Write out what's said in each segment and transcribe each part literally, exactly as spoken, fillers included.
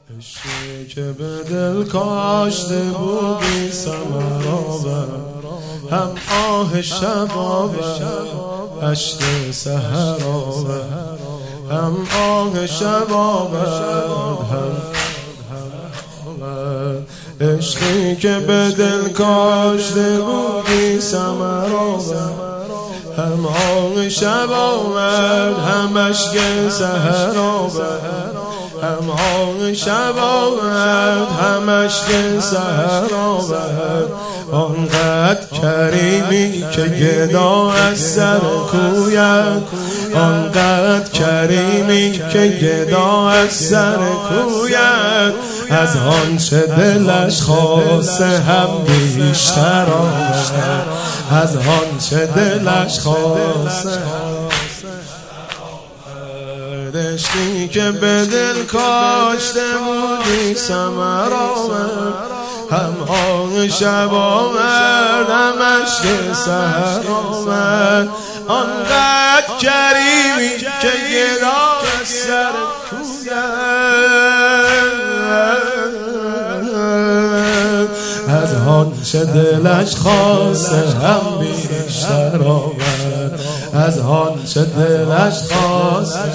عشقی که به دل کاشته بودی ثمرآور، هم آه شب آور اشک سحر آور، هم آه شب آور هم عشقی که به دل کاشته بودی ثمرآور، هم آه شب آور هم اشک سحر آور، هم آه شب آورد هم اشک سحر آورد. آنقدر کریمی که گدا از سر کویت، آنقدر کریمی که گدا از سر کویت، از آنچه دلش خواسته هم بیشتر آورد، از آنچه دلش خواسته. عشقی که به دل کاشته بودی ثمرآور، هم آه شب آورد هم اشک سحر آورد. آنقدر کریمی که گدا از سر کویت، از آنچه دلش خواسته هم بیشتر آورد، از آنچه دلش خواسته.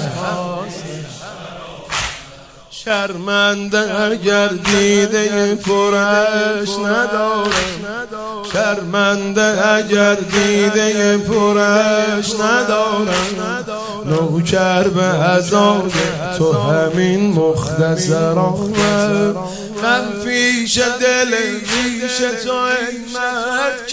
شرمنده اگر دیده پرش ندارم، شرمنده اگر دیده پرش ندارم، نوکر به عذاب تو همین مختصر آمد. من پیش دل پیش تو ای مرد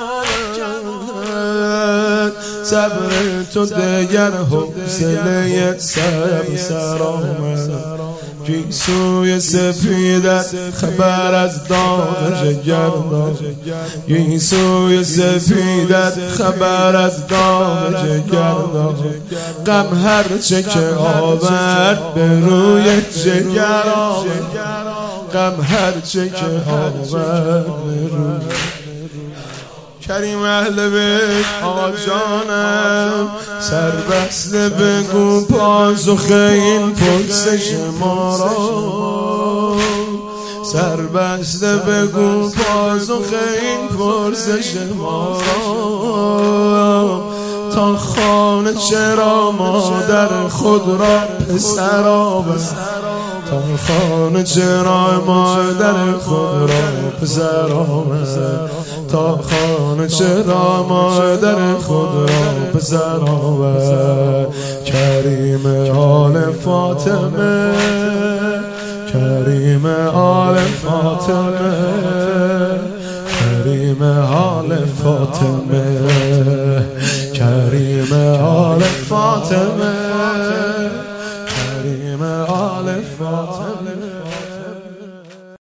کمال، صبر تو دگر حوصله سر سر آمد. گیسوی سفیدت خبر از داغ جگر داد، گیسوی سفیدت خبر از داغ جگر داد. غم هرچه که آورد به روی جگر آورد، غم هرچه که آورد به روی. کریم اهل بیت آقا جانم، سر بسته بگو پاسخ این پرسش ما را، سر بسته بگو پاسخ این پرسش ما را. تا خانه چرا مادر خود را پسر آورد، تا خانه چرا مادر خود را پسر آورد، تا خانه چرا مادر خود را پسر آورد. کریم آل فاطمه، کریم آل فاطمه، کریم آل فاطمه، کریم آل فاطمه، کریم آل فاطمه.